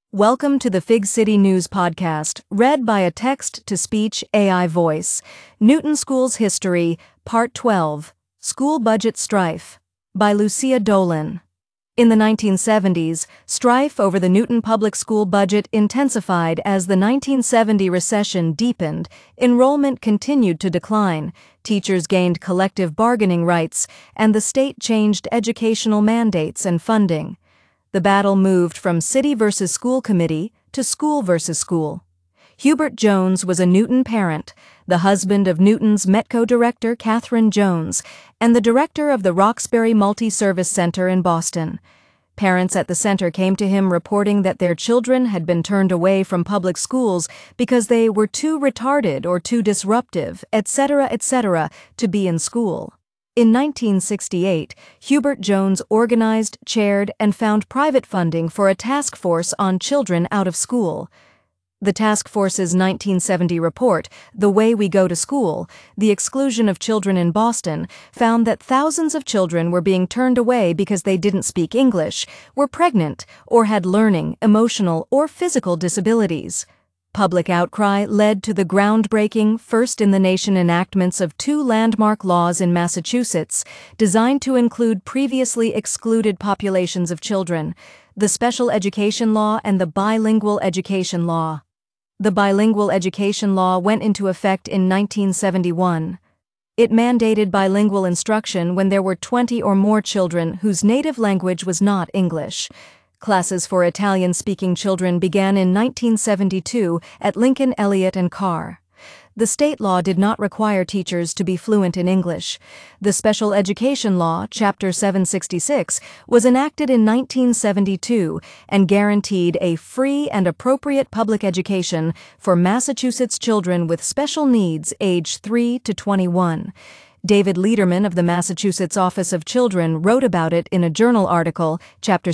Welcome to the Fig City News Podcast, read by a text-to-speech AI voice. Newton School's History, Part 12, School Budget Strife, by Lucia Dolan. In the 1970s, strife over the Newton public school budget intensified as the 1970 recession deepened, enrollment continued to decline, teachers gained collective bargaining rights, and the state changed educational mandates and funding. The battle moved from city versus school committee to school versus school. Hubert Jones was a Newton parent, the husband of Newton's Metco director Catherine Jones, and the director of the Roxbury Multi-Service Center in Boston. Parents at the center came to him reporting that their children had been turned away from public schools because they were too retarded or too disruptive, etc., to be in school. In 1968, Hubert Jones organized, chaired, and found private funding for a task force on children out of school. The task force's 1970 report, The Way We Go to School, The Exclusion of Children in Boston, found that thousands of children were being turned away because they didn't speak English, were pregnant, or had learning, emotional, or physical disabilities. Public outcry led to the groundbreaking, first-in-the-nation enactments of two landmark laws in Massachusetts designed to include previously excluded populations of children, the Special Education Law and the Bilingual Education Law. The Bilingual Education Law went into effect in 1971. It mandated bilingual instruction when there were 20 or more children whose native language was not English. Classes for Italian-speaking children began in 1972 at Lincoln, Elliott, and Carr. The state law did not require teachers to be fluent in English. The Special Education Law, Chapter 766, was enacted in 1972 and guaranteed a free and appropriate public education for Massachusetts children with special needs age 3 to 21. David Lederman of the Massachusetts Office of Children wrote about it in a journal article, Chapter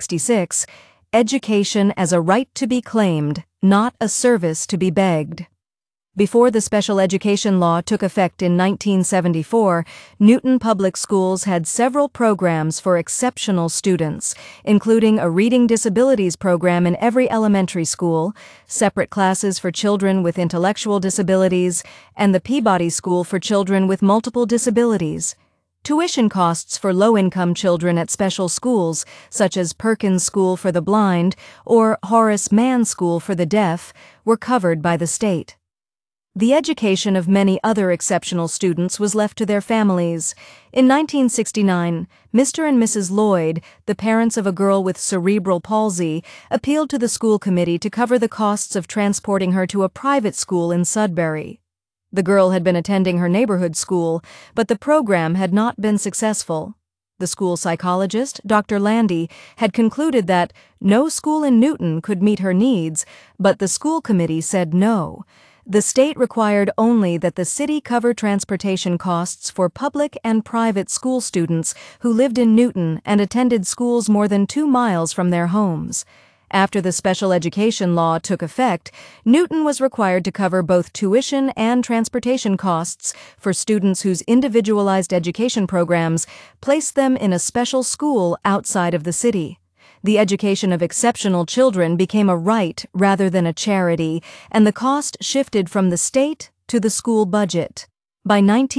766, Education as a Right to be Claimed, Not a Service to be Begged. Before the Special Education Law took effect in 1974, Newton Public Schools had several programs for exceptional students, including a reading disabilities program in every elementary school, separate classes for children with intellectual disabilities, and the Peabody School for children with multiple disabilities. Tuition costs for low-income children at special schools, such as Perkins School for the Blind or Horace Mann School for the Deaf, were covered by the state. The education of many other exceptional students was left to their families. In 1969, Mr. and Mrs. Lloyd, the parents of a girl with cerebral palsy, appealed to the school committee to cover the costs of transporting her to a private school in Sudbury. The girl had been attending her neighborhood school, but the program had not been successful. The school psychologist, Dr. Landy, had concluded that no school in Newton could meet her needs, but the school committee said no. The state required only that the city cover transportation costs for public and private school students who lived in Newton and attended schools more than 2 miles from their homes. After the Special Education Law took effect, Newton was required to cover both tuition and transportation costs for students whose individualized education programs placed them in a special school outside of the city. The education of exceptional children became a right rather than a charity, and the cost shifted from the state to the school budget. By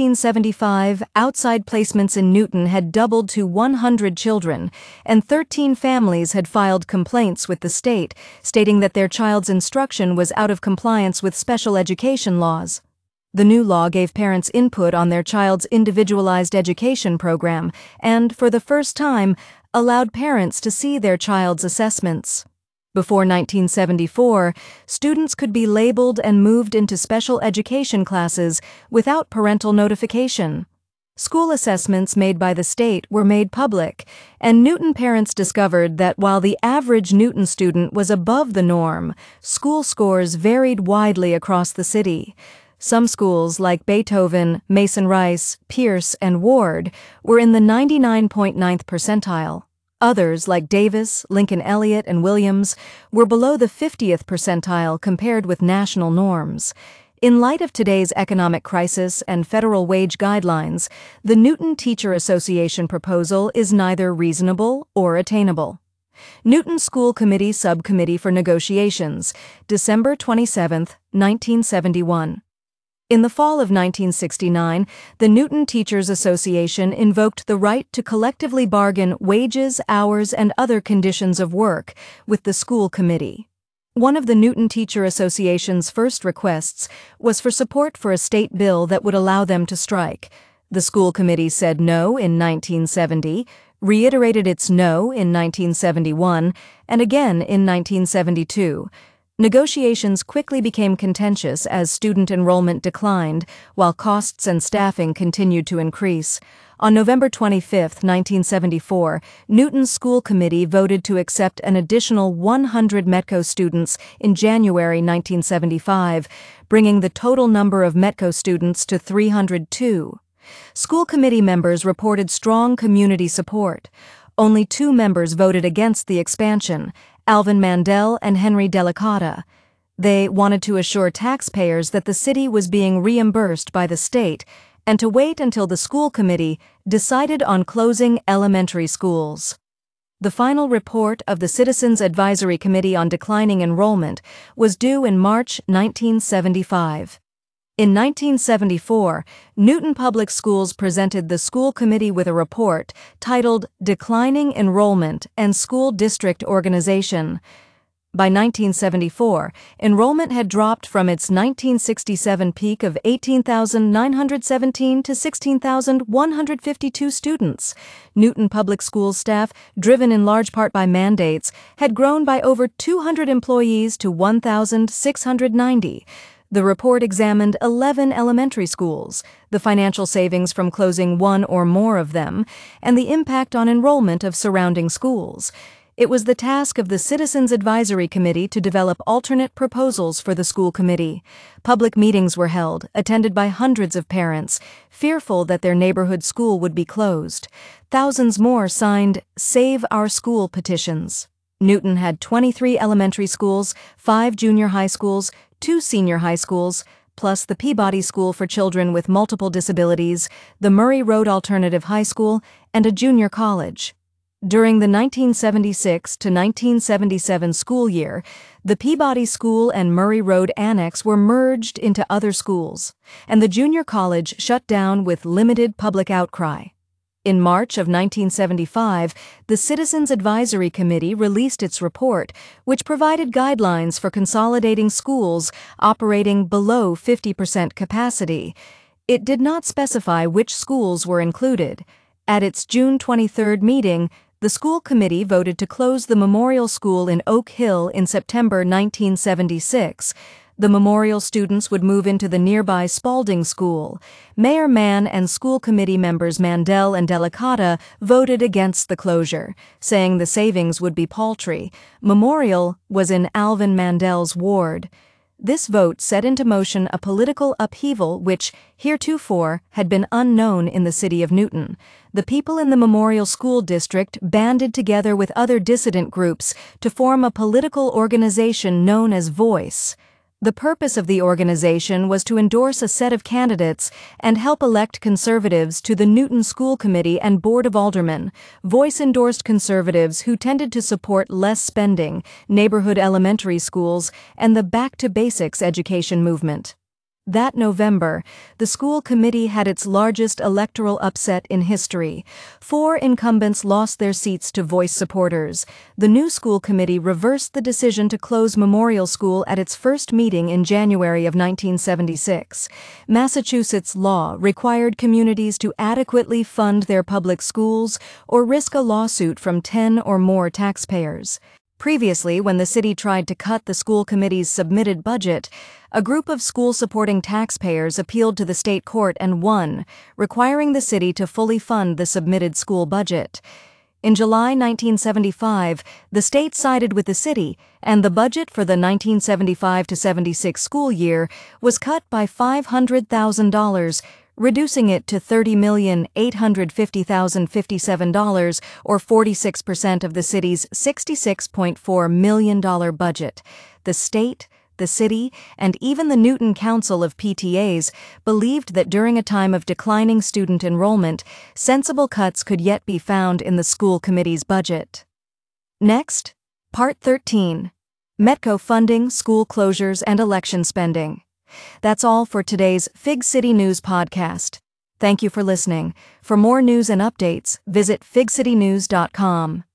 1975, outside placements in Newton had doubled to 100 children, and 13 families had filed complaints with the state, stating that their child's instruction was out of compliance with special education laws. The new law gave parents input on their child's individualized education program and, for the first time, allowed parents to see their child's assessments. Before 1974, students could be labeled and moved into special education classes without parental notification. School assessments made by the state were made public, and Newton parents discovered that while the average Newton student was above the norm, school scores varied widely across the city. Some schools, like Beethoven, Mason Rice, Pierce, and Ward, were in the 99.9th percentile. Others, like Davis, Lincoln Elliott, and Williams, were below the 50th percentile compared with national norms. In light of today's economic crisis and federal wage guidelines, the Newton Teacher Association proposal is neither reasonable or attainable. Newton School Committee Subcommittee for Negotiations, December 27, 1971. In the fall of 1969, the Newton Teachers Association invoked the right to collectively bargain wages, hours, and other conditions of work with the school committee. One of the Newton Teacher Association's first requests was for support for a state bill that would allow them to strike. The school committee said no in 1970, reiterated its no in 1971, and again in 1972. Negotiations quickly became contentious as student enrollment declined, while costs and staffing continued to increase. On November 25, 1974, Newton's school committee voted to accept an additional 100 METCO students in January 1975, bringing the total number of METCO students to 302. School committee members reported strong community support. Only 2 members voted against the expansion, Alvin Mandel and Henry Delicata. They wanted to assure taxpayers that the city was being reimbursed by the state and to wait until the school committee decided on closing elementary schools. The final report of the Citizens Advisory Committee on Declining Enrollment was due in March 1975. In 1974, Newton Public Schools presented the school committee with a report titled Declining Enrollment and School District Organization. By 1974, enrollment had dropped from its 1967 peak of 18,917 to 16,152 students. Newton Public Schools staff, driven in large part by mandates, had grown by over 200 employees to 1,690. The report examined 11 elementary schools, the financial savings from closing one or more of them, and the impact on enrollment of surrounding schools. It was the task of the Citizens Advisory Committee to develop alternate proposals for the school committee. Public meetings were held, attended by hundreds of parents, fearful that their neighborhood school would be closed. Thousands more signed Save Our School petitions. Newton had 23 elementary schools, 5 junior high schools, 2 senior high schools, plus the Peabody School for Children with Multiple Disabilities, the Murray Road Alternative High School, and a junior college. During the 1976 to 1977 school year, the Peabody School and Murray Road Annex were merged into other schools, and the junior college shut down with limited public outcry. In March of 1975, the Citizens Advisory Committee released its report, which provided guidelines for consolidating schools operating below 50% capacity. It did not specify which schools were included. At its June 23 meeting, the school committee voted to close the Memorial School in Oak Hill in September 1976. The Memorial students would move into the nearby Spalding School. Mayor Mann and school committee members Mandel and Delicata voted against the closure, saying the savings would be paltry. Memorial was in Alvin Mandel's ward. This vote set into motion a political upheaval which, heretofore, had been unknown in the city of Newton. The people in the Memorial School District banded together with other dissident groups to form a political organization known as Voice. The purpose of the organization was to endorse a set of candidates and help elect conservatives to the Newton School Committee and Board of Aldermen. Voice endorsed conservatives who tended to support less spending, neighborhood elementary schools, and the Back to Basics education movement. That November, the school committee had its largest electoral upset in history. 4 incumbents lost their seats to Voice supporters. The new school committee reversed the decision to close Memorial School at its first meeting in January of 1976. Massachusetts law required communities to adequately fund their public schools or risk a lawsuit from 10 or more taxpayers. Previously, when the city tried to cut the school committee's submitted budget, a group of school-supporting taxpayers appealed to the state court and won, requiring the city to fully fund the submitted school budget. In July 1975, the state sided with the city, and the budget for the 1975-76 school year was cut by $500,000, reducing it to $30,850,057, or 46% of the city's $66.4 million budget. The state, the city, and even the Newton Council of PTAs believed that during a time of declining student enrollment, sensible cuts could yet be found in the school committee's budget. Next, Part 13. Metco funding, school closures, and election spending. That's all for today's Fig City News podcast. Thank you for listening. For more news and updates, visit figcitynews.com.